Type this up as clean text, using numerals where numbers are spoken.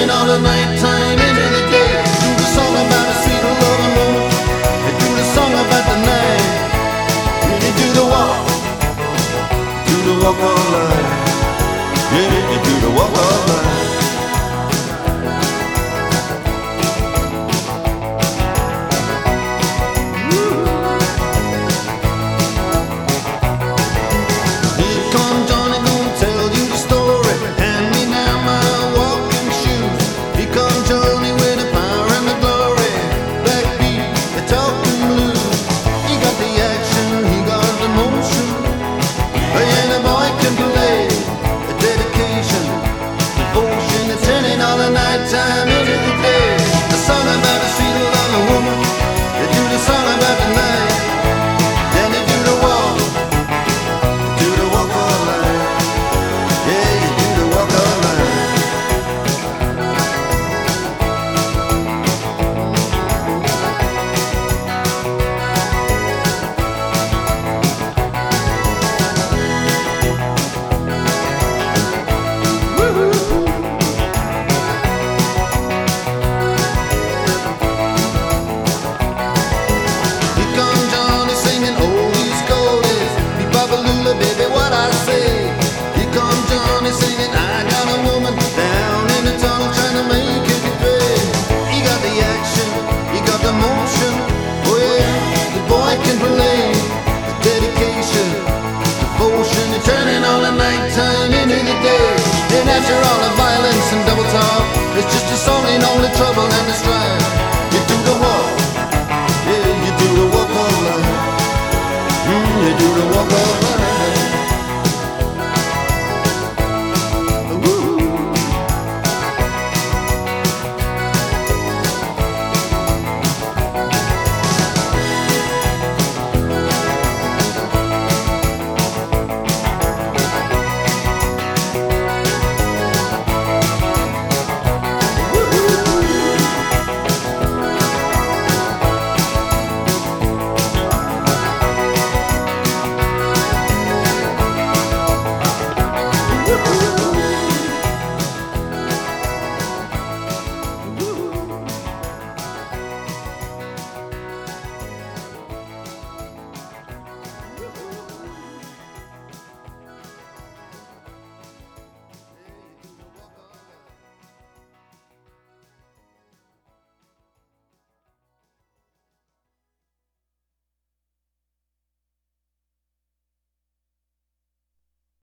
turning all the nighttime into the day. Do the song about a sweet loving woman, and do the song about the night. You do the walk of life. Yeah, you do the walk of life. Time into the day. A song about a sweet loving woman. They do the song about the night. Then they do the walk of life. Yeah, you do the walk of life. Baby, what I say. Here comes Johnny singing, I got a woman down in the tunnel trying to make it pay. He got the action, he got the motion. Oh yeah, the boy can play. The dedication, devotion, and turning all the nighttime into the day. And after all the violence and double talk, it's just a song in all the trouble and the strife.